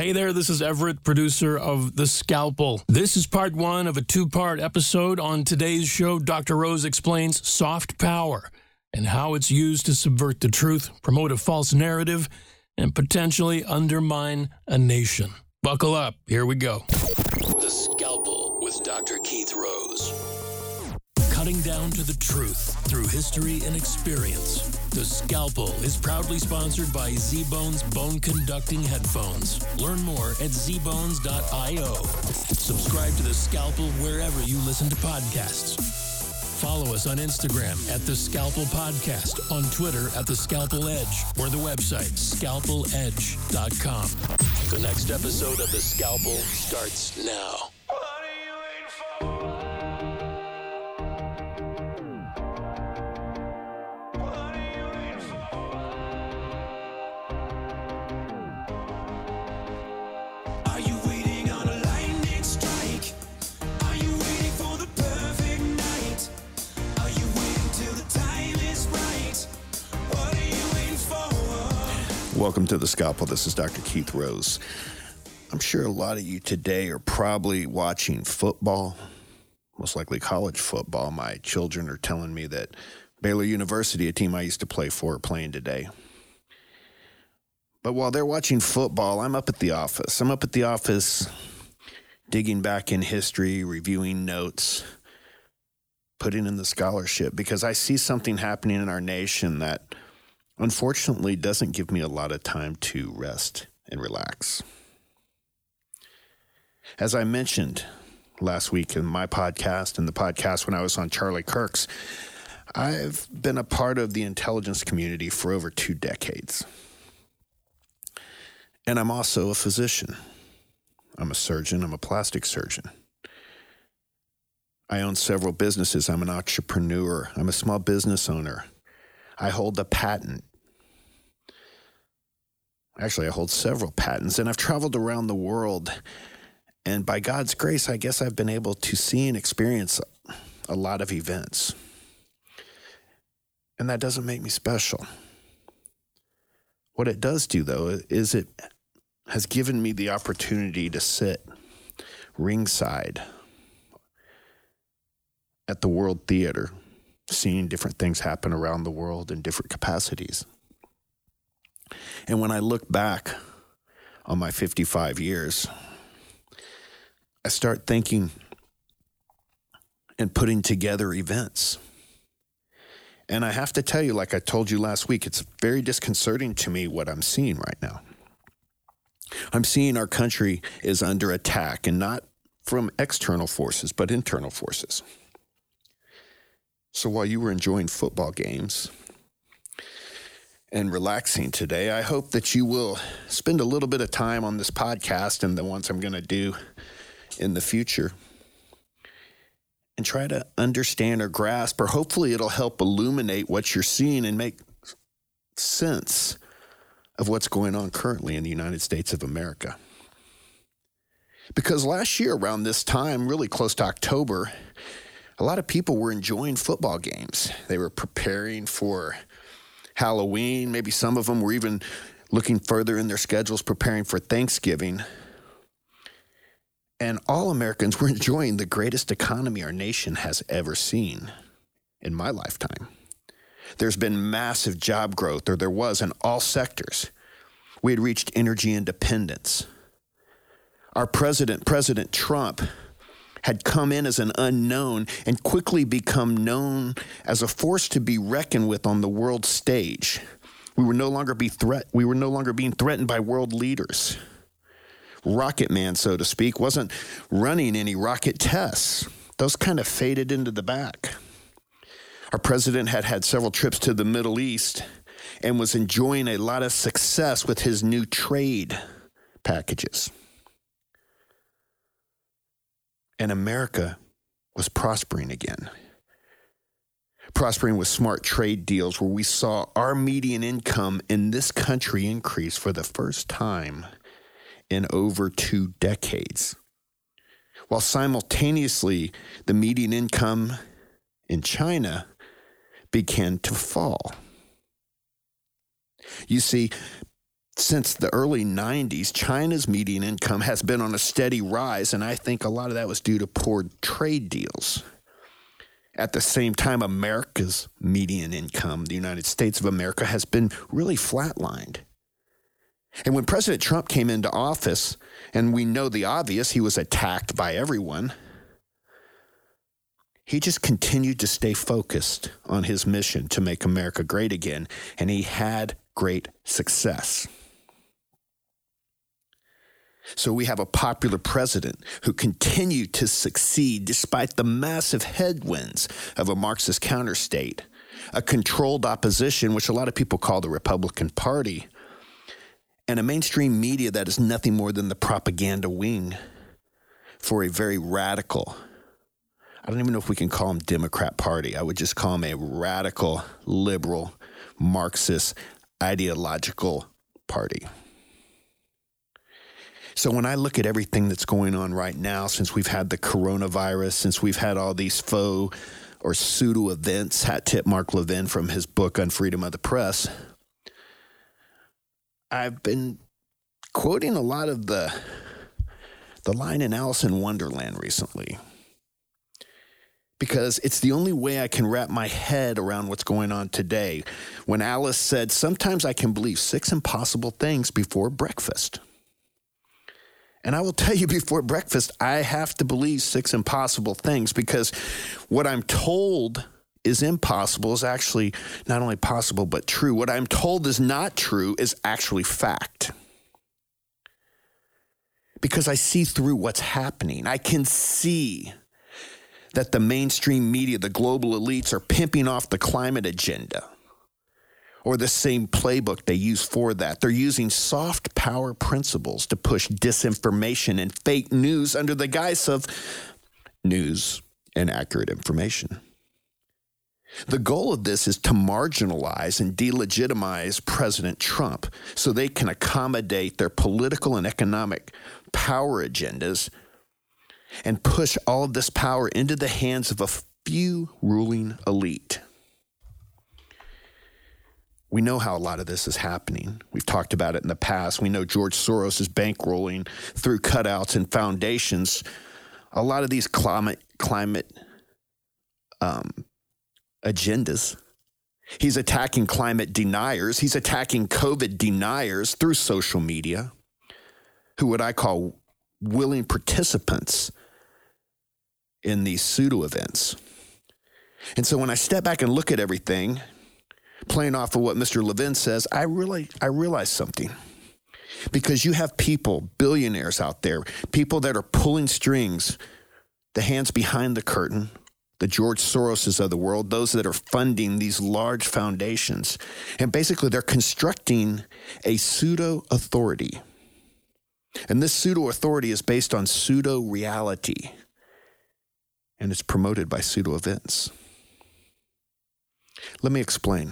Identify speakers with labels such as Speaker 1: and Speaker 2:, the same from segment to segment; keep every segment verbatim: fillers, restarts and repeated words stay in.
Speaker 1: Hey there, this is Everett, producer of The Scalpel. This is part one of a two-part episode. On today's show, Doctor Rose explains soft power and how it's used to subvert the truth, promote a false narrative, and potentially undermine a nation. Buckle up. Here we go. The Scalpel with Doctor Keith Rose. Cutting down to the truth through history and experience. The Scalpel is proudly sponsored by Z-Bones Bone Conducting Headphones. Learn more at z bones dot io. Subscribe to The Scalpel wherever you listen to podcasts. Follow us on Instagram at The Scalpel Podcast, on Twitter at The Scalpel Edge, or the website scalpel edge dot com. The next episode of The Scalpel starts now. Welcome to The Scalpel. This is Doctor Keith Rose. I'm sure a lot of you today are probably watching football, most likely college football. My children are telling me that Baylor University, a team I used to play for, are playing today. But while they're watching football, I'm up at the office. I'm up at the office digging back in history, reviewing notes, putting in the scholarship, because I see something happening in our nation that unfortunately doesn't give me a lot of time to rest and relax. As I mentioned last week in my podcast and the podcast when I was on Charlie Kirk's, I've been a part of the intelligence community for over two decades. And I'm also a physician. I'm a surgeon. I'm a plastic surgeon. I own several businesses. I'm an entrepreneur. I'm a small business owner. I hold a patent. Actually, I hold several patents, and I've traveled around the world. And by God's grace, I guess I've been able to see and experience a lot of events. And that doesn't make me special. What it does do, though, is it has given me the opportunity to sit ringside at the World Theater, seeing different things happen around the world in different capacities. And when I look back on my fifty-five years, I start thinking and putting together events. And I have to tell you, like I told you last week, it's very disconcerting to me what I'm seeing right now. I'm seeing our country is under attack, and not from external forces, but internal forces. So while you were enjoying football games and relaxing today, I hope that you will spend a little bit of time on this podcast and the ones I'm going to do in the future and try to understand or grasp, or hopefully it'll help illuminate what you're seeing and make sense of what's going on currently in the United States of America. Because last year around this time, really close to October, a lot of people were enjoying football games. They were preparing for Halloween. Maybe some of them were even looking further in their schedules, preparing for Thanksgiving. And all Americans were enjoying the greatest economy our nation has ever seen in my lifetime. There's been massive job growth, or there was, in all sectors. We had reached energy independence. Our president, President Trump, had come in as an unknown and quickly become known as a force to be reckoned with on the world stage. We were no longer be threat. We were no longer being threatened by world leaders. Rocket Man, so to speak, wasn't running any rocket tests. Those kind of faded into the back. Our president had had several trips to the Middle East and was enjoying a lot of success with his new trade packages. And America was prospering again. Prospering with smart trade deals where we saw our median income in this country increase for the first time in over two decades. While simultaneously, the median income in China began to fall. You see,
Speaker 2: since the early nineties, China's median income has been on a steady rise, and I think a lot of that was due to poor trade deals. At the same time, America's median income, the United States of America, has been really flatlined. And when President Trump came into office, and we know the obvious, he was attacked by everyone, he just continued to stay focused on his mission to make America great again, and he had great success. So we have a popular president who continued to succeed despite the massive headwinds of a Marxist counterstate, a controlled opposition, which a lot of people call the Republican Party, and a mainstream media that is nothing more than the propaganda wing for a very radical, I don't even know if we can call them Democrat Party. I would just call them a radical, liberal, Marxist, ideological party. So when I look at everything that's going on right now, since we've had the coronavirus, since we've had all these faux or pseudo events, hat tip Mark Levin from his book on freedom of the press, I've been quoting a lot of the, the line in Alice in Wonderland recently, because it's the only way I can wrap my head around what's going on today. When Alice said, sometimes I can believe six impossible things before breakfast. And I will tell you, before breakfast, I have to believe six impossible things, because what I'm told is impossible is actually not only possible, but true. What I'm told is not true is actually fact. Because I see through what's happening. I can see that the mainstream media, the global elites, are pimping off the climate agenda, or the same playbook they use for that. They're using soft power principles to push disinformation and fake news under the guise of news and accurate information. The goal of this is to marginalize and delegitimize President Trump so they can accommodate their political and economic power agendas and push all of this power into the hands of a few ruling elite. We know how a lot of this is happening. We've talked about it in the past. We know George Soros is bankrolling through cutouts and foundations a lot of these climate climate um, agendas. He's attacking climate deniers. He's attacking COVID deniers through social media, who what I call willing participants in these pseudo events. And so when I step back and look at everything, playing off of what Mister Levin says, I really, I realize something. Because you have people, billionaires out there, people that are pulling strings, the hands behind the curtain, the George Soroses of the world, those that are funding these large foundations. And basically they're constructing a pseudo-authority. And this pseudo-authority is based on pseudo-reality. And it's promoted by pseudo-events. Let me explain.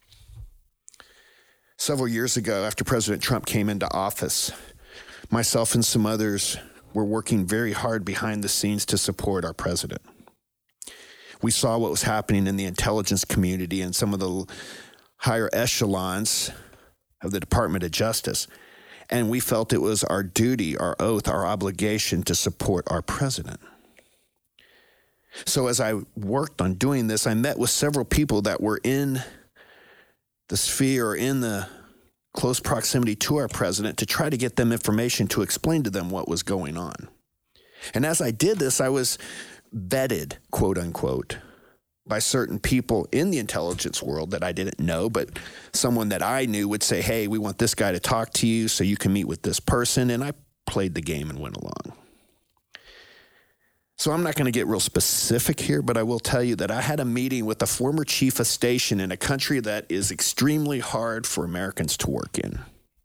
Speaker 2: Several years ago, after President Trump came into office, myself and some others were working very hard behind the scenes to support our president. We saw what was happening in the intelligence community and some of the higher echelons of the Department of Justice, and we felt it was our duty, our oath, our obligation to support our president. So as I worked on doing this, I met with several people that were in the sphere or in the close proximity to our president to try to get them information to explain to them what was going on. And as I did this, I was vetted, quote unquote, by certain people in the intelligence world that I didn't know, but someone that I knew would say, hey, we want this guy to talk to you so you can meet with this person. And I played the game and went along. So I'm not going to get real specific here, but I will tell you that I had a meeting with a former chief of station in a country that is extremely hard for Americans to work in.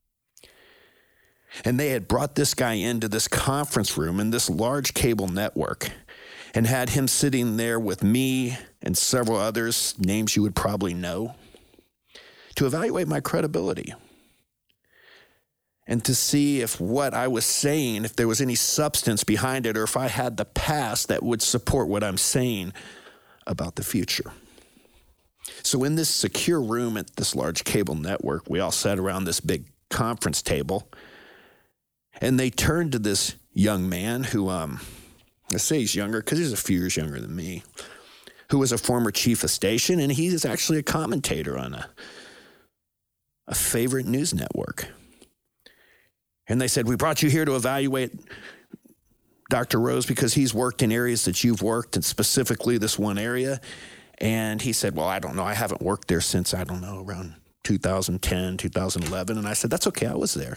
Speaker 2: And they had brought this guy into this conference room in this large cable network and had him sitting there with me and several others, names you would probably know, to evaluate my credibility. And to see if what I was saying, if there was any substance behind it, or if I had the past that would support what I'm saying about the future. So in this secure room at this large cable network, we all sat around this big conference table, and they turned to this young man who, um, I say he's younger because he's a few years younger than me, who was a former chief of station, and he is actually a commentator on a, a favorite news network. And they said, we brought you here to evaluate Doctor Rose because he's worked in areas that you've worked, and specifically this one area. And he said, well, I don't know. I haven't worked there since, I don't know, around two thousand ten, two thousand eleven. And I said, that's okay. I was there.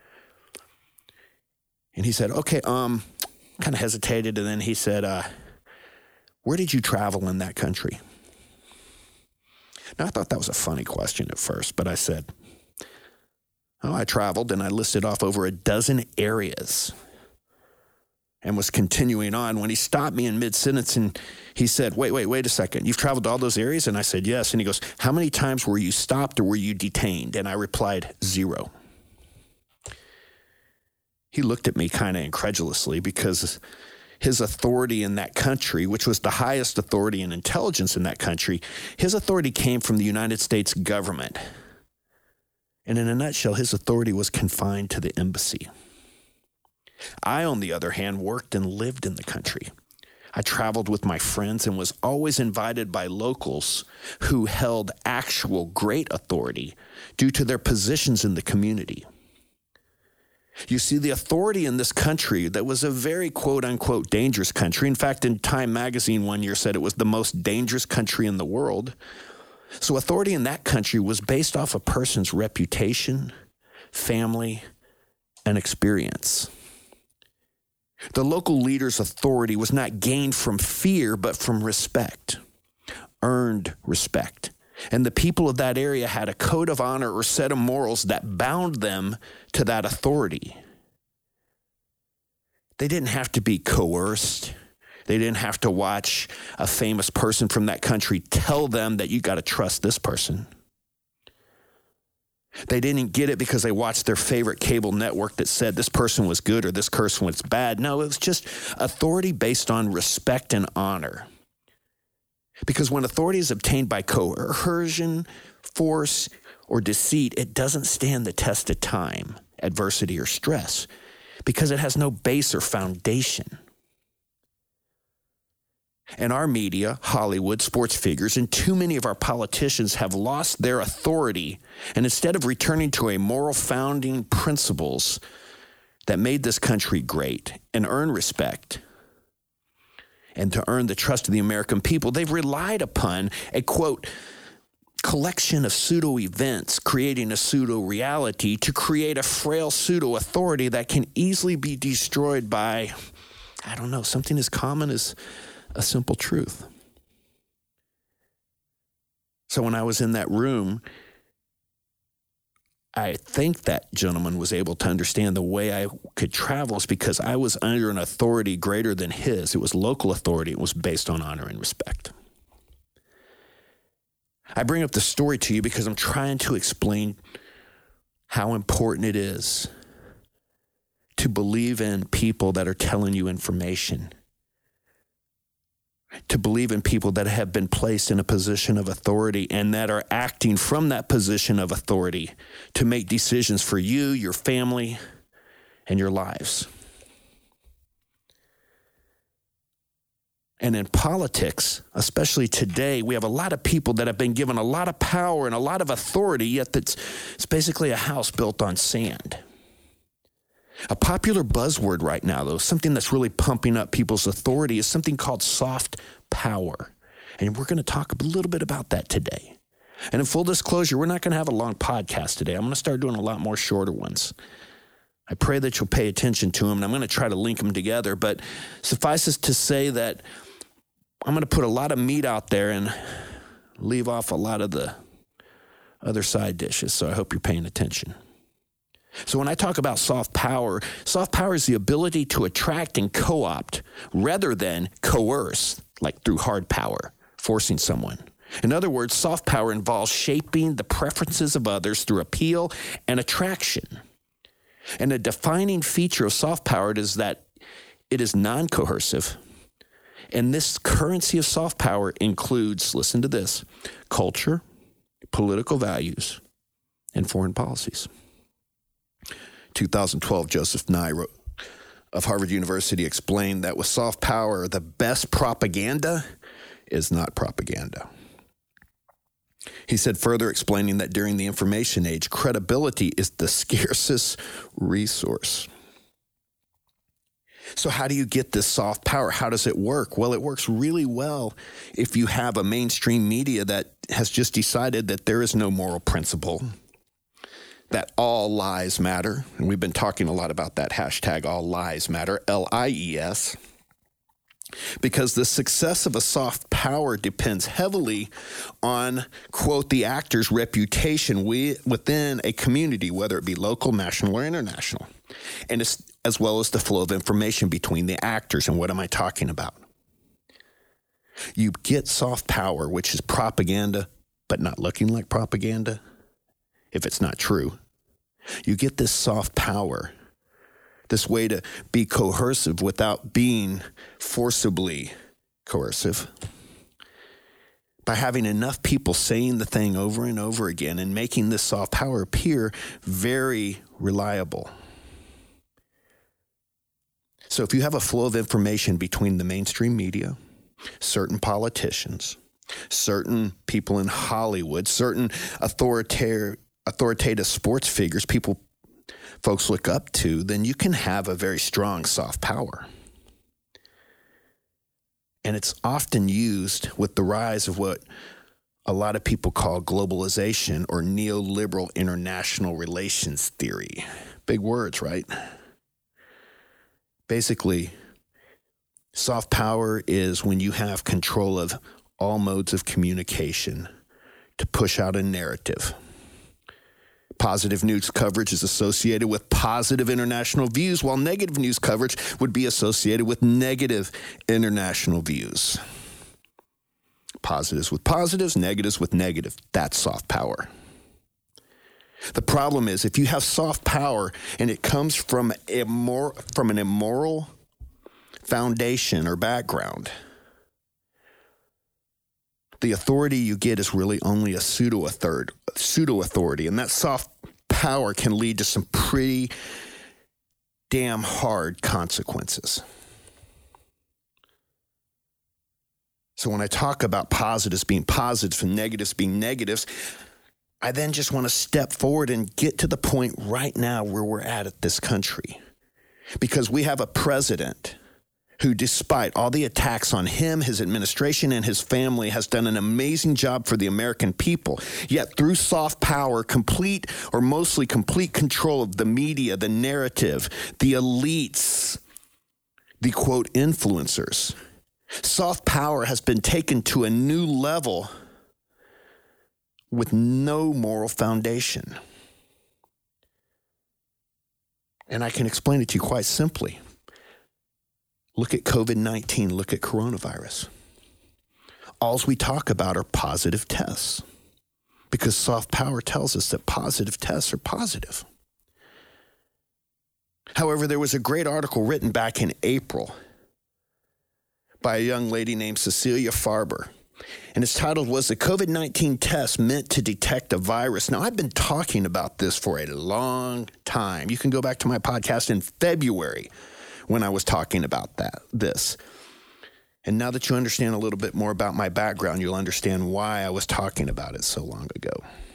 Speaker 2: And he said, okay, um, kind of hesitated. And then he said, uh, where did you travel in that country? Now, I thought that was a funny question at first, but I said, oh, I traveled, and I listed off over a dozen areas and was continuing on when he stopped me in mid-sentence, and he said, wait, wait, wait a second. You've traveled to all those areas? And I said, yes. And he goes, how many times were you stopped or were you detained? And I replied, zero. He looked at me kind of incredulously because his authority in that country, which was the highest authority in intelligence in that country, his authority came from the United States government. And in a nutshell, his authority was confined to the embassy. I, on the other hand, worked and lived in the country. I traveled with my friends and was always invited by locals who held actual great authority due to their positions in the community. You see, the authority in this country that was a very quote-unquote dangerous country. In fact, in Time magazine one year said it was the most dangerous country in the world. So authority in that country was based off a person's reputation, family, and experience. The local leader's authority was not gained from fear, but from respect, earned respect. And the people of that area had a code of honor or set of morals that bound them to that authority. They didn't have to be coerced. They didn't have to watch a famous person from that country tell them that you got to trust this person. They didn't get it because they watched their favorite cable network that said this person was good or this person was bad. No, it was just authority based on respect and honor. Because when authority is obtained by coercion, force, or deceit, it doesn't stand the test of time, adversity, or stress because it has no base or foundation. And our media, Hollywood, sports figures, and too many of our politicians have lost their authority. And instead of returning to a moral founding principles that made this country great and earn respect, and to earn the trust of the American people, they've relied upon a, quote, collection of pseudo-events, creating a pseudo-reality to create a frail pseudo-authority that can easily be destroyed by, I don't know, something as common as a simple truth. So when I was in that room, I think that gentleman was able to understand the way I could travel is because I was under an authority greater than his. It was local authority. It was based on honor and respect. I bring up the story to you because I'm trying to explain how important it is to believe in people that are telling you information, to believe in people that have been placed in a position of authority and that are acting from that position of authority to make decisions for you, your family, and your lives. And in politics, especially today, we have a lot of people that have been given a lot of power and a lot of authority, yet that's, it's basically a house built on sand. A popular buzzword right now, though, something that's really pumping up people's authority, is something called soft power. And we're going to talk a little bit about that today. And in full disclosure, we're not going to have a long podcast today. I'm going to start doing a lot more shorter ones. I pray that you'll pay attention to them, and I'm going to try to link them together. But suffice it to say that I'm going to put a lot of meat out there and leave off a lot of the other side dishes, so I hope you're paying attention. So when I talk about soft power, soft power is the ability to attract and co-opt rather than coerce, like through hard power, forcing someone. In other words, soft power involves shaping the preferences of others through appeal and attraction. And a defining feature of soft power is that it is non-coercive. And this currency of soft power includes, listen to this, culture, political values, and foreign policies. two thousand twelve, Joseph Nye wrote, of Harvard University explained that with soft power, the best propaganda is not propaganda. He said, further explaining that during the information age, credibility is the scarcest resource. So how do you get this soft power? How does it work? Well, it works really well if you have a mainstream media that has just decided that there is no moral principle, that all lies matter. And we've been talking a lot about that hashtag, all lies matter, L I E S. Because the success of a soft power depends heavily on, quote, the actor's reputation within a community, whether it be local, national, or international, and it's, as well as the flow of information between the actors. And what am I talking about? You get soft power, which is propaganda, but not looking like propaganda, if it's not true. You get this soft power, this way to be coercive without being forcibly coercive, by having enough people saying the thing over and over again and making this soft power appear very reliable. So if you have a flow of information between the mainstream media, certain politicians, certain people in Hollywood, certain authoritative, authoritative sports figures, people folks look up to, then you can have a very strong soft power. And it's often used with the rise of what a lot of people call globalization or neoliberal international relations theory. Big words, right? Basically, soft power is when you have control of all modes of communication to push out a narrative. Positive news coverage is associated with positive international views, while negative news coverage would be associated with negative international views. Positives with positives, negatives with negative. That's soft power. The problem is if you have soft power and it comes from, immor- from an immoral foundation or background, the authority you get is really only a pseudo-authority, pseudo-authority, and that soft power can lead to some pretty damn hard consequences. So when I talk about positives being positives and negatives being negatives, I then just want to step forward and get to the point right now where we're at at this country. Because we have a president who, despite all the attacks on him, his administration, and his family, has done an amazing job for the American people. Yet through soft power, complete or mostly complete control of the media, the narrative, the elites, the, quote, influencers, soft power has been taken to a new level with no moral foundation. And I can explain it to you quite simply. Look at covid nineteen, look at coronavirus. All we talk about are positive tests because soft power tells us that positive tests are positive. However, there was a great article written back in April by a young lady named Cecilia Farber, and it's titled, "Was the covid nineteen test meant to detect a virus?" Now, I've been talking about this for a long time. You can go back to my podcast in February when I was talking about that, this. And now that you understand a little bit more about my background, you'll understand why I was talking about it so long ago.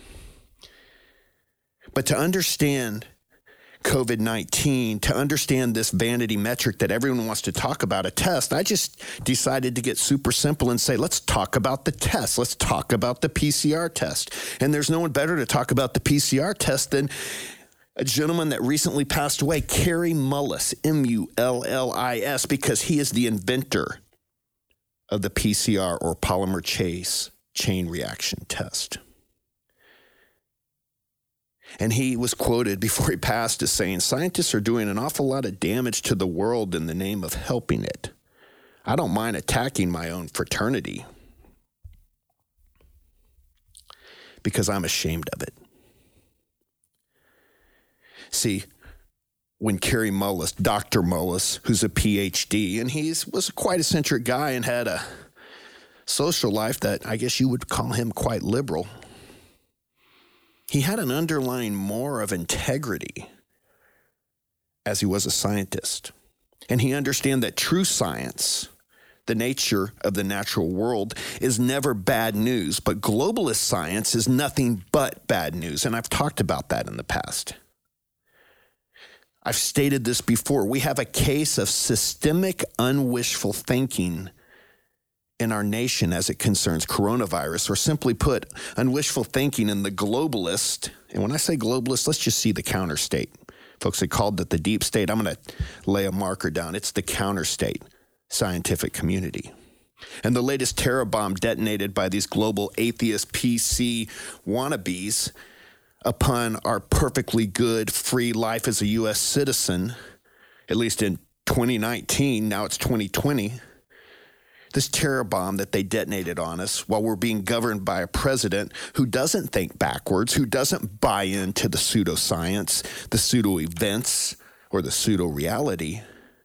Speaker 2: But to understand covid nineteen, to understand this vanity metric that everyone wants to talk about, a test, I just decided to get super simple and say, let's talk about the test. Let's talk about the P C R test. And there's no one better to talk about the P C R test than a gentleman that recently passed away, Kary Mullis, M U L L I S, because he is the inventor of the P C R, or polymer chain chain reaction test. And he was quoted before he passed as saying, "Scientists are doing an awful lot of damage to the world in the name of helping it. I don't mind attacking my own fraternity because I'm ashamed of it." See, when Kary Mullis, Doctor Mullis, who's a P H D, and he was a quite eccentric guy and had a social life that I guess you would call him quite liberal, he had an underlying more of integrity as he was a scientist. And he understands that true science, the nature of the natural world, is never bad news, but globalist science is nothing but bad news. And I've talked about that in the past. I've stated this before. We have a case of systemic unwishful thinking in our nation as it concerns coronavirus, or simply put, unwishful thinking in the globalist. And when I say globalist, let's just see the counter state. Folks had called it the deep state. I'm going to lay a marker down. It's the counter state scientific community. And the latest terror bomb detonated by these global atheist P C wannabes upon our perfectly good, free life as a U S citizen, at least in twenty nineteen, now it's twenty twenty, this terror bomb that they detonated on us while we're being governed by a president who doesn't think backwards, who doesn't buy into the pseudoscience, the pseudo-events, or the pseudo-reality.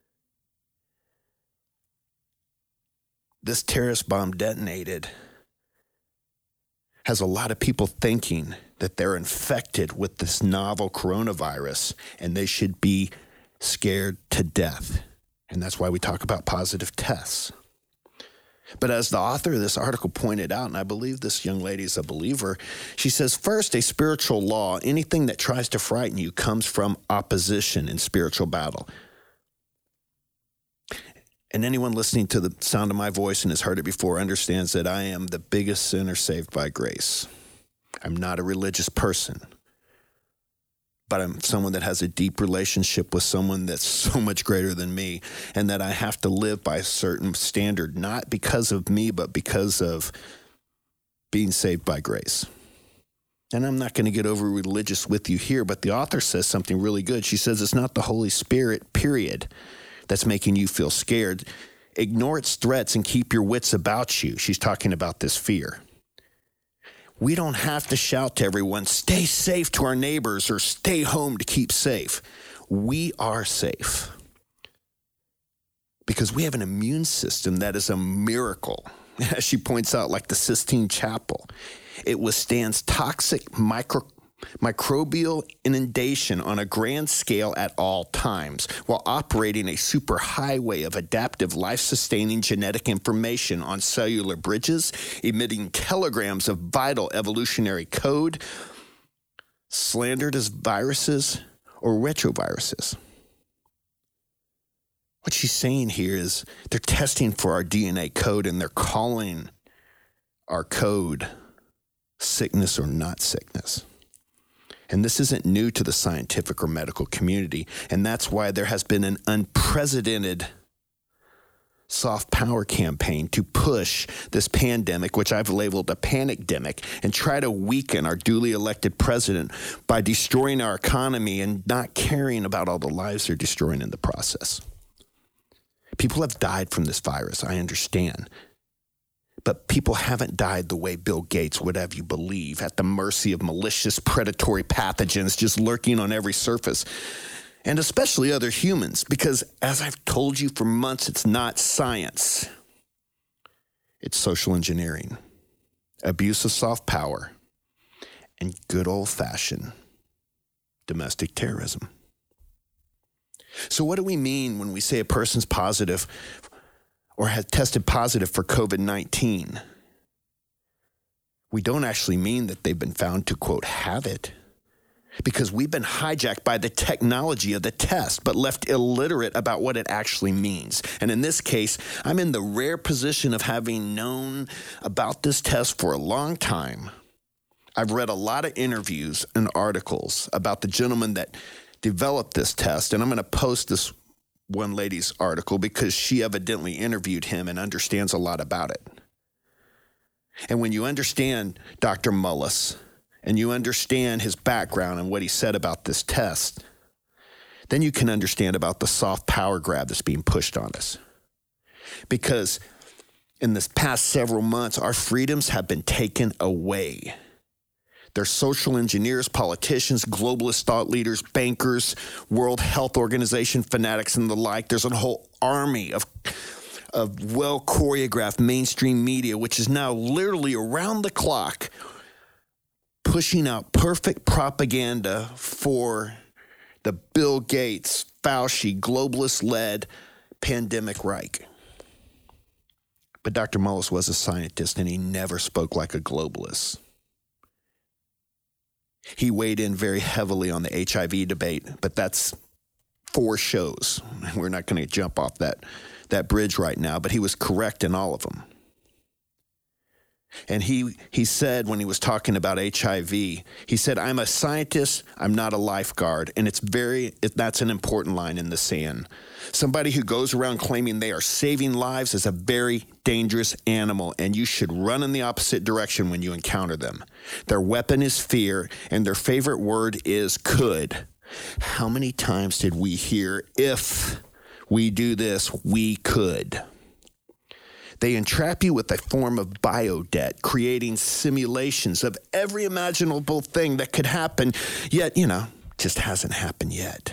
Speaker 2: This terrorist bomb detonated has a lot of people thinking that they're infected with this novel coronavirus and they should be scared to death. And that's why we talk about positive tests. But as the author of this article pointed out, and I believe this young lady is a believer, she says, first, a spiritual law, anything that tries to frighten you comes from opposition in spiritual battle. And anyone listening to the sound of my voice and has heard it before understands that I am the biggest sinner saved by grace. I'm not a religious person, but I'm someone that has a deep relationship with someone that's so much greater than me, and that I have to live by a certain standard, not because of me, but because of being saved by grace. And I'm not going to get over religious with you here, but the author says something really good. She says it's not the Holy Spirit, period, that's making you feel scared. Ignore its threats and keep your wits about you. She's talking about this fear. We don't have to shout to everyone, stay safe to our neighbors or stay home to keep safe. We are safe because we have an immune system that is a miracle. As she points out, like the Sistine Chapel, it withstands toxic micro, microbial inundation on a grand scale at all times, while operating a superhighway of adaptive, life-sustaining genetic information on cellular bridges, emitting telegrams of vital evolutionary code, slandered as viruses or retroviruses. What she's saying here is they're testing for our D N A code, and they're calling our code sickness or not sickness. And this isn't new to the scientific or medical community. And that's why there has been an unprecedented soft power campaign to push this pandemic, which I've labeled a panicdemic, and try to weaken our duly elected president by destroying our economy and not caring about all the lives they're destroying in the process. People have died from this virus, I understand. But people haven't died the way Bill Gates would have you believe, at the mercy of malicious, predatory pathogens just lurking on every surface, and especially other humans, because as I've told you for months, it's not science. It's social engineering, abuse of soft power, and good old-fashioned domestic terrorism. So what do we mean when we say a person's positive or has tested positive for covid nineteen? We don't actually mean that they've been found to, quote, have it, because we've been hijacked by the technology of the test, but left illiterate about what it actually means. And in this case, I'm in the rare position of having known about this test for a long time. I've read a lot of interviews and articles about the gentleman that developed this test, and I'm going to post this one lady's article because she evidently interviewed him and understands a lot about it. And when you understand Doctor Mullis and you understand his background and what he said about this test, then you can understand about the soft power grab that's being pushed on us. Because in this past several months, our freedoms have been taken away. They're social engineers, politicians, globalist thought leaders, bankers, World Health Organization fanatics, and the like. There's a whole army of, of well-choreographed mainstream media, which is now literally around the clock pushing out perfect propaganda for the Bill Gates, Fauci globalist-led pandemic Reich. But Doctor Mullis was a scientist, and he never spoke like a globalist. He weighed in very heavily on the H I V debate, but that's four shows. We're not going to jump off that, that bridge right now, but he was correct in all of them. And he he said when he was talking about H I V, he said, I'm a scientist, I'm not a lifeguard. And it's very, it, that's an important line in the sand. Somebody who goes around claiming they are saving lives is a very dangerous animal, and you should run in the opposite direction when you encounter them. Their weapon is fear, and their favorite word is could. How many times did we hear, if we do this, we could? They entrap you with a form of biodebt, creating simulations of every imaginable thing that could happen, yet, you know, just hasn't happened yet.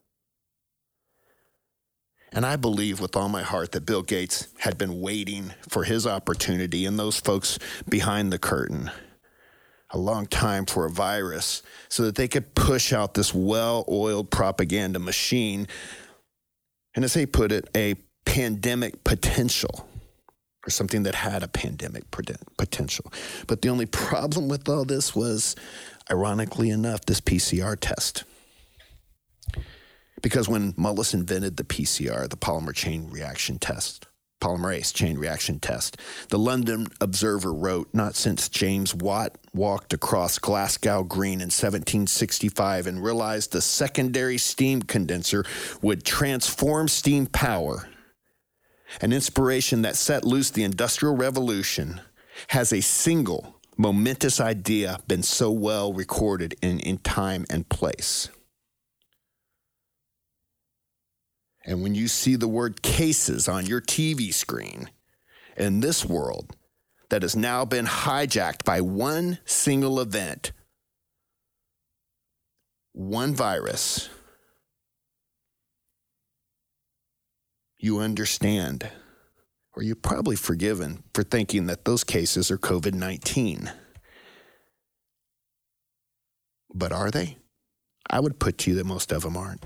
Speaker 2: And I believe with all my heart that Bill Gates had been waiting for his opportunity and those folks behind the curtain a long time for a virus so that they could push out this well-oiled propaganda machine, and as they put it, a pandemic potential. Or something that had a pandemic potential. But the only problem with all this was, ironically enough, this P C R test. Because when Mullis invented the P C R, the polymer chain reaction test, polymerase chain reaction test, the London Observer wrote, not since James Watt walked across Glasgow Green in seventeen sixty-five and realized the secondary steam condenser would transform steam power, an inspiration that set loose the Industrial Revolution, has a single momentous idea been so well recorded in, in time and place. And when you see the word cases on your T V screen in this world that has now been hijacked by one single event, one virus, you understand, or you're probably forgiven for thinking that those cases are COVID nineteen. But are they? I would put to you that most of them aren't.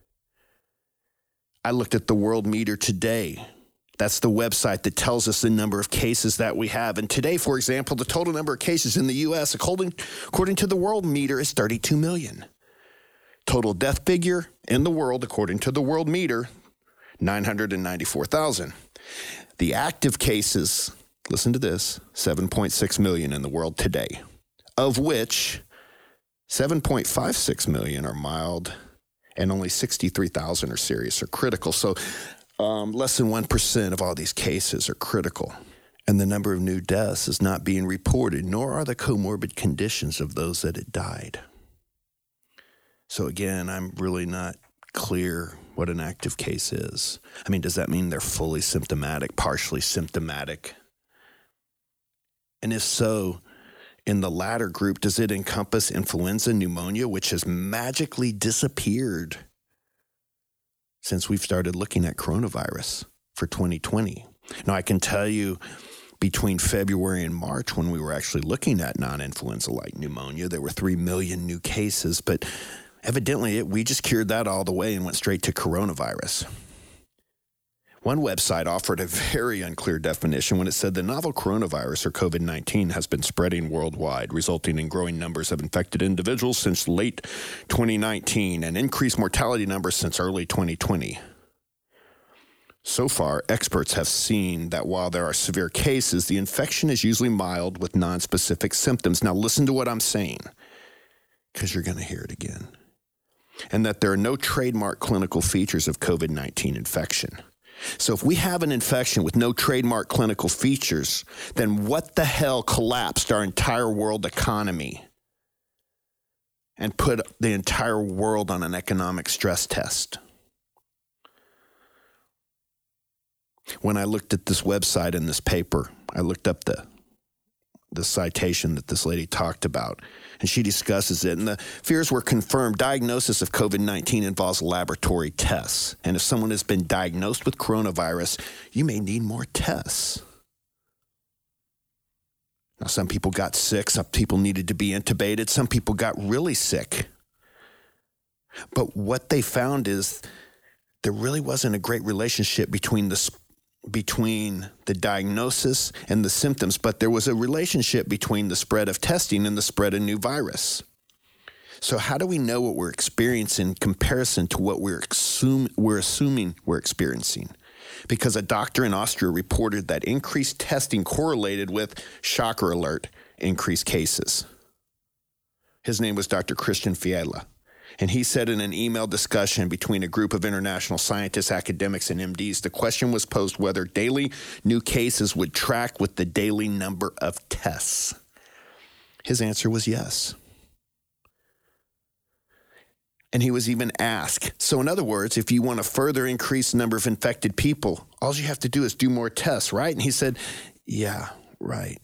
Speaker 2: I looked at the World Meter today. That's the website that tells us the number of cases that we have. And today, for example, the total number of cases in the U S, according, according to the World Meter, is thirty-two million. Total death figure in the world, according to the World Meter, nine hundred ninety-four thousand. The active cases, listen to this, seven point six million in the world today, of which seven point five six million are mild and only sixty-three thousand are serious or critical. So um, less than one percent of all these cases are critical. And the number of new deaths is not being reported, nor are the comorbid conditions of those that had died. So again, I'm really not clear what an active case is. I mean, does that mean they're fully symptomatic, partially symptomatic? And if so, in the latter group, does it encompass influenza, pneumonia, which has magically disappeared since we've started looking at coronavirus for twenty twenty? Now, I can tell you between February and March, when we were actually looking at non-influenza-like pneumonia, there were three million new cases, but evidently, we just cured that all the way and went straight to coronavirus. One website offered a very unclear definition when it said the novel coronavirus, or COVID nineteen, has been spreading worldwide, resulting in growing numbers of infected individuals since late twenty nineteen and increased mortality numbers since early twenty twenty. So far, experts have seen that while there are severe cases, the infection is usually mild with nonspecific symptoms. Now, listen to what I'm saying, because you're going to hear it again. And that there are no trademark clinical features of COVID nineteen infection. So if we have an infection with no trademark clinical features, then what the hell collapsed our entire world economy and put the entire world on an economic stress test? When I looked at this website and this paper, I looked up the the citation that this lady talked about, and she discusses it. And the fears were confirmed. Diagnosis of COVID nineteen involves laboratory tests. And if someone has been diagnosed with coronavirus, you may need more tests. Now, some people got sick. Some people needed to be intubated. Some people got really sick. But what they found is there really wasn't a great relationship between the between the diagnosis and the symptoms, but there was a relationship between the spread of testing and the spread of new virus. So how do we know what we're experiencing in comparison to what we're, assume, we're assuming we're experiencing? Because a doctor in Austria reported that increased testing correlated with, shocker alert, increased cases. His name was Doctor Christian Fiala. And he said in an email discussion between a group of international scientists, academics, and M Ds, the question was posed whether daily new cases would track with the daily number of tests. His answer was yes. And he was even asked, so in other words, if you want to further increase the number of infected people, all you have to do is do more tests, right? And he said, yeah, right.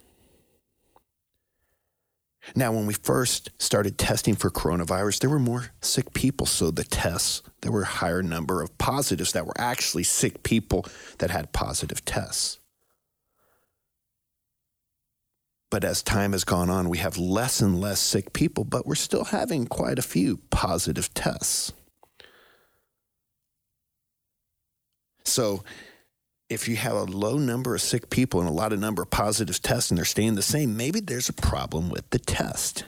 Speaker 2: Now, when we first started testing for coronavirus, there were more sick people. So the tests, there were a higher number of positives that were actually sick people that had positive tests. But as time has gone on, we have less and less sick people, but we're still having quite a few positive tests. So if you have a low number of sick people and a lot of number of positive tests and they're staying the same, maybe there's a problem with the test.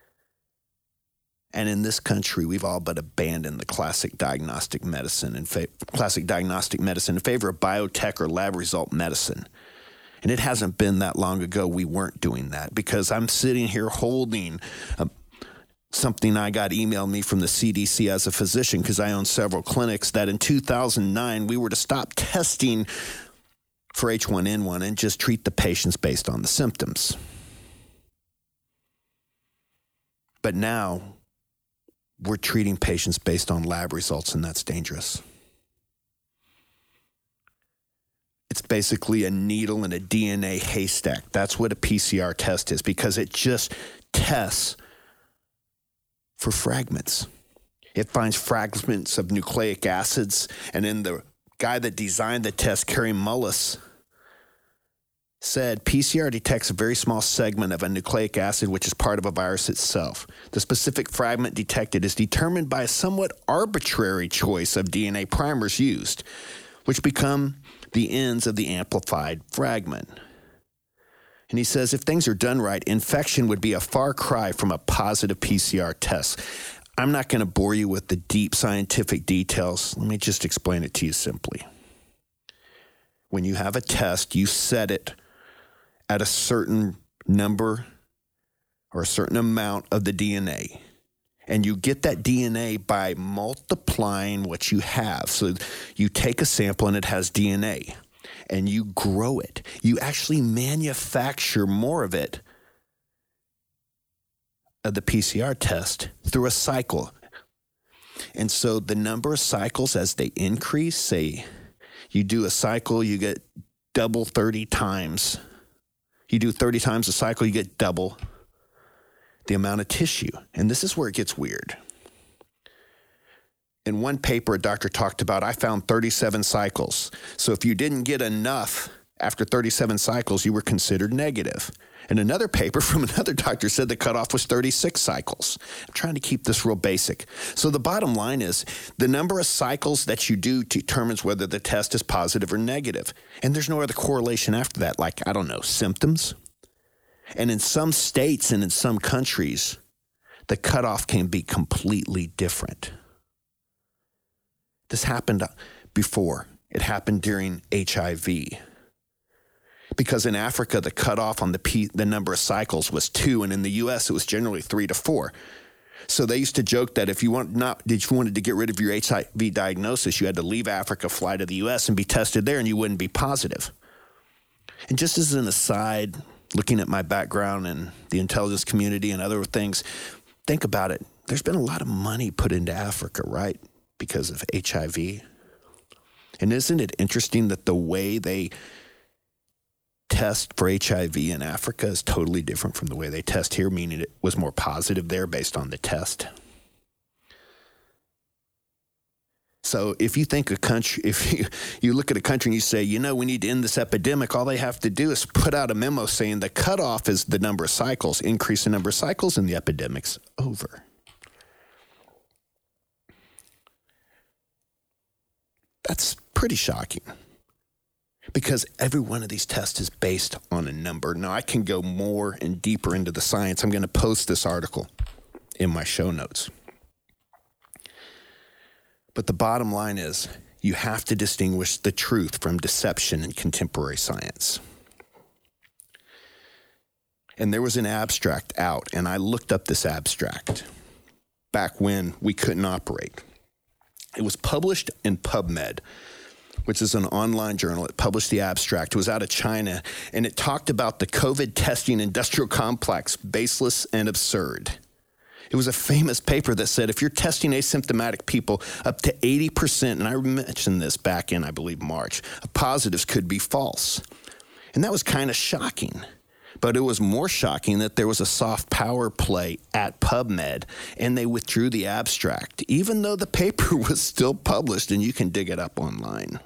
Speaker 2: And in this country, we've all but abandoned the classic diagnostic medicine and fa- classic diagnostic medicine in favor of biotech or lab result medicine. And it hasn't been that long ago we weren't doing that, because I'm sitting here holding a, something I got emailed me from the C D C as a physician, because I own several clinics, that in two thousand nine we were to stop testing for H one N one and just treat the patients based on the symptoms. But now we're treating patients based on lab results, and that's dangerous. It's basically a needle in a D N A haystack. That's what a P C R test is, because it just tests for fragments. It finds fragments of nucleic acids, and then the guy that designed the test, Kary Mullis, said P C R detects a very small segment of a nucleic acid, which is part of a virus itself. The specific fragment detected is determined by a somewhat arbitrary choice of D N A primers used, which become the ends of the amplified fragment. And he says if things are done right, infection would be a far cry from a positive P C R test. I'm not going to bore you with the deep scientific details. Let me just explain it to you simply. When you have a test, you set it at a certain number or a certain amount of the D N A. And you get that D N A by multiplying what you have. So you take a sample and it has D N A, and you grow it. You actually manufacture more of it, of the P C R test, through a cycle. And so the number of cycles as they increase, say you do a cycle, you get double thirty times. You do thirty times a cycle, you get double the amount of tissue. And this is where it gets weird. In one paper, a doctor talked about, I found thirty-seven cycles. So if you didn't get enough after thirty-seven cycles, you were considered negative. And another paper from another doctor said the cutoff was thirty-six cycles. I'm trying to keep this real basic. So the bottom line is the number of cycles that you do determines whether the test is positive or negative. And there's no other correlation after that, like, I don't know, symptoms. And in some states and in some countries, the cutoff can be completely different. This happened before. It happened during H I V. Because in Africa, the cutoff on the P, the number of cycles was two, and in the U S, it was generally three to four. So they used to joke that if you want not, if you wanted to get rid of your H I V diagnosis, you had to leave Africa, fly to the U S, and be tested there, and you wouldn't be positive. And just as an aside, looking at my background and the intelligence community and other things, think about it. There's been a lot of money put into Africa, right? Because of H I V. And isn't it interesting that the way they test for H I V in Africa is totally different from the way they test here, meaning it was more positive there based on the test? So if you think a country, if you, you look at a country and you say, you know, we need to end this epidemic, all they have to do is put out a memo saying the cutoff is the number of cycles, increase the number of cycles, and the epidemic's over. That's pretty shocking because every one of these tests is based on a number. Now, I can go more and deeper into the science. I'm going to post this article in my show notes. But the bottom line is you have to distinguish the truth from deception in contemporary science. And there was an abstract out, and I looked up this abstract back when we couldn't operate. It was published in PubMed, which is an online journal. It published the abstract. It was out of China, and it talked about the COVID testing industrial complex, baseless and absurd. It was a famous paper that said if you're testing asymptomatic people, up to eighty percent, and I mentioned this back in, I believe, March, of positives could be false. And that was kind of shocking. But it was more shocking that there was a soft power play at PubMed, and they withdrew the abstract, even though the paper was still published, and you can dig it up online.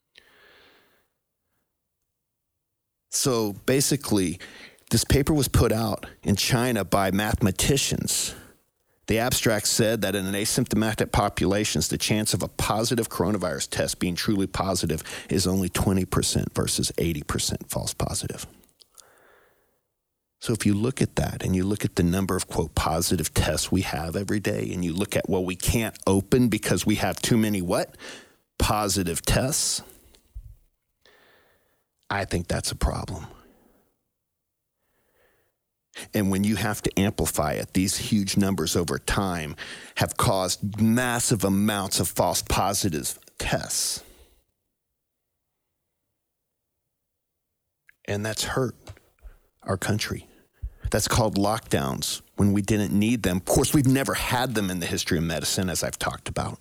Speaker 2: So basically, this paper was put out in China by mathematicians. The abstract said that in an asymptomatic populations, the chance of a positive coronavirus test being truly positive is only twenty percent versus eighty percent false positive. So if you look at that and you look at the number of, quote, positive tests we have every day, and you look at, well, we can't open because we have too many what? Positive tests. I think that's a problem. And when you have to amplify it, these huge numbers over time have caused massive amounts of false positive tests. And that's hurt our country. That's called lockdowns when we didn't need them. Of course, we've never had them in the history of medicine, as I've talked about.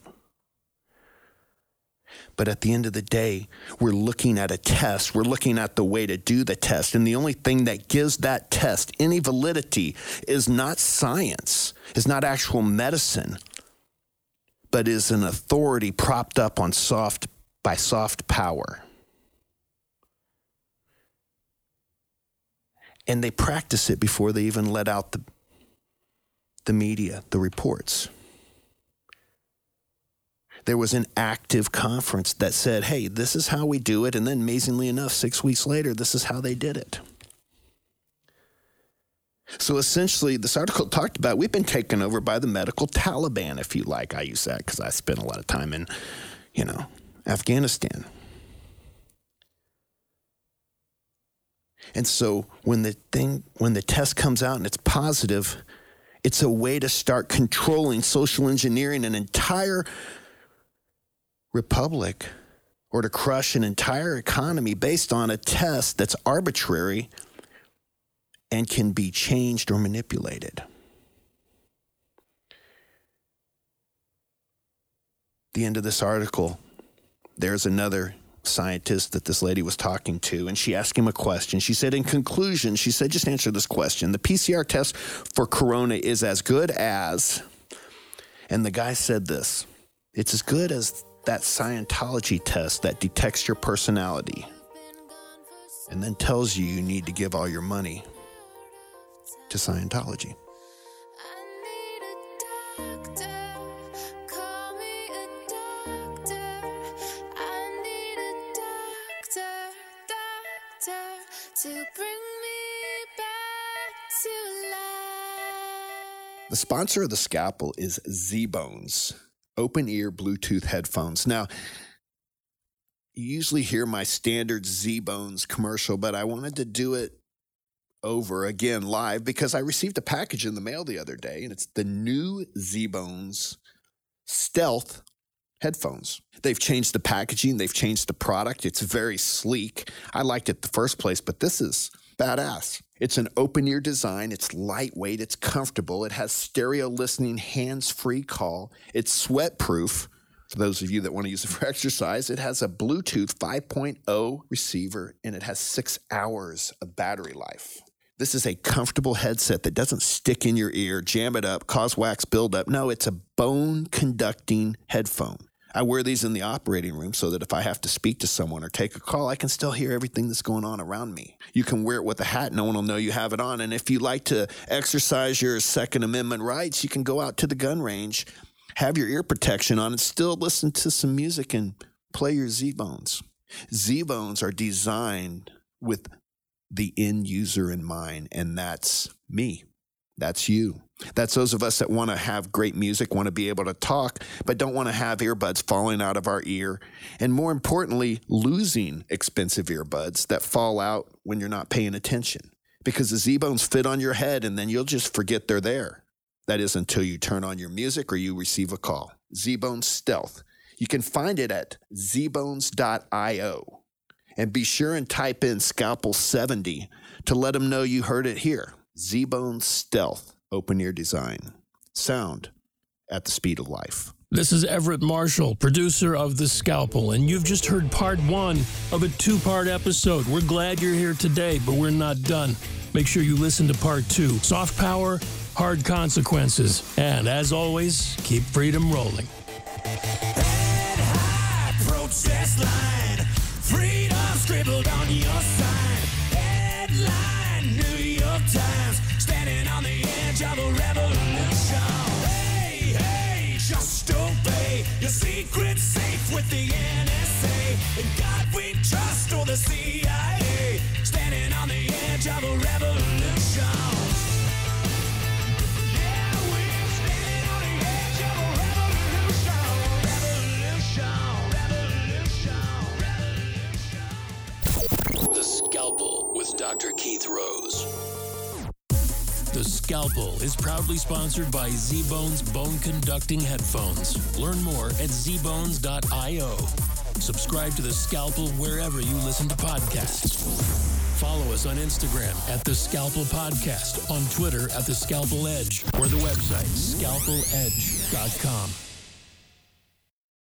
Speaker 2: But at the end of the day, we're looking at a test. We're looking at the way to do the test. And the only thing that gives that test any validity is not science, is not actual medicine, but is an authority propped up on soft by soft power. And they practice it before they even let out the, the media, the reports. There was an active conference that said, hey, this is how we do it. And then amazingly enough, six weeks later, this is how they did it. So essentially, this article talked about we've been taken over by the medical Taliban, if you like. I use that because I spent a lot of time in, you know, Afghanistan. And so when the thing, when the test comes out and it's positive, it's a way to start controlling, social engineering an entire republic, or to crush an entire economy based on a test that's arbitrary and can be changed or manipulated. The end of this article, there's another scientist that this lady was talking to, and she asked him a question. She said, in conclusion, she said, just answer this question. The P C R test for corona is as good as, and the guy said this, it's as good as that Scientology test that detects your personality and then tells you you need to give all your money to Scientology. The sponsor of The Scalpel is Z-Bones, open-ear Bluetooth headphones. Now, you usually hear my standard Z-Bones commercial, but I wanted to do it over again live because I received a package in the mail the other day, and it's the new Z-Bones Stealth headphones. They've changed the packaging. They've changed the product. It's very sleek. I liked it the first place, but this is badass. It's an open-ear design. It's lightweight. It's comfortable. It has stereo listening, hands-free call. It's sweat-proof. For those of you that want to use it for exercise, it has a Bluetooth five point oh receiver, and it has six hours of battery life. This is a comfortable headset that doesn't stick in your ear, jam it up, cause wax buildup. No, it's a bone-conducting headphone. I wear these in the operating room so that if I have to speak to someone or take a call, I can still hear everything that's going on around me. You can wear it with a hat. No one will know you have it on. And if you like to exercise your Second Amendment rights, you can go out to the gun range, have your ear protection on, and still listen to some music and play your Z-Bones. Z-Bones are designed with the end user in mind, and that's me. That's you. That's those of us that want to have great music, want to be able to talk, but don't want to have earbuds falling out of our ear. And more importantly, losing expensive earbuds that fall out when you're not paying attention. Because the Z-Bones fit on your head and then you'll just forget they're there. That is until you turn on your music or you receive a call. Z-Bones Stealth. You can find it at z bones dot io. And be sure and type in Scalpel seventy to let them know you heard it here. Z-Bones Stealth. Open ear design. Sound at the speed of life.
Speaker 1: This is Everett Marshall, producer of The Scalpel, and you've just heard part one of a two-part episode. We're glad you're here today, but we're not done. Make sure you listen to part two. Soft power, hard consequences. And as always, keep freedom rolling.
Speaker 3: Head high, protest line. Freedom scribbled on your sign. Headline, New York Times. Standing on the edge of a revolution. Hey, hey, just obey. Your secret's safe with the N S A. In God we trust, or the C I A. Standing on the edge of a revolution. Yeah, we're standing on the edge of a revolution. Revolution, revolution, revolution.
Speaker 1: The Scalpel with Doctor Keith Rose. The Scalpel is proudly sponsored by Z-Bones Bone Conducting Headphones. Learn more at z bones dot io. Subscribe to The Scalpel wherever you listen to podcasts. Follow us on Instagram at The Scalpel Podcast, on Twitter at The Scalpel Edge, or the website scalpel edge dot com.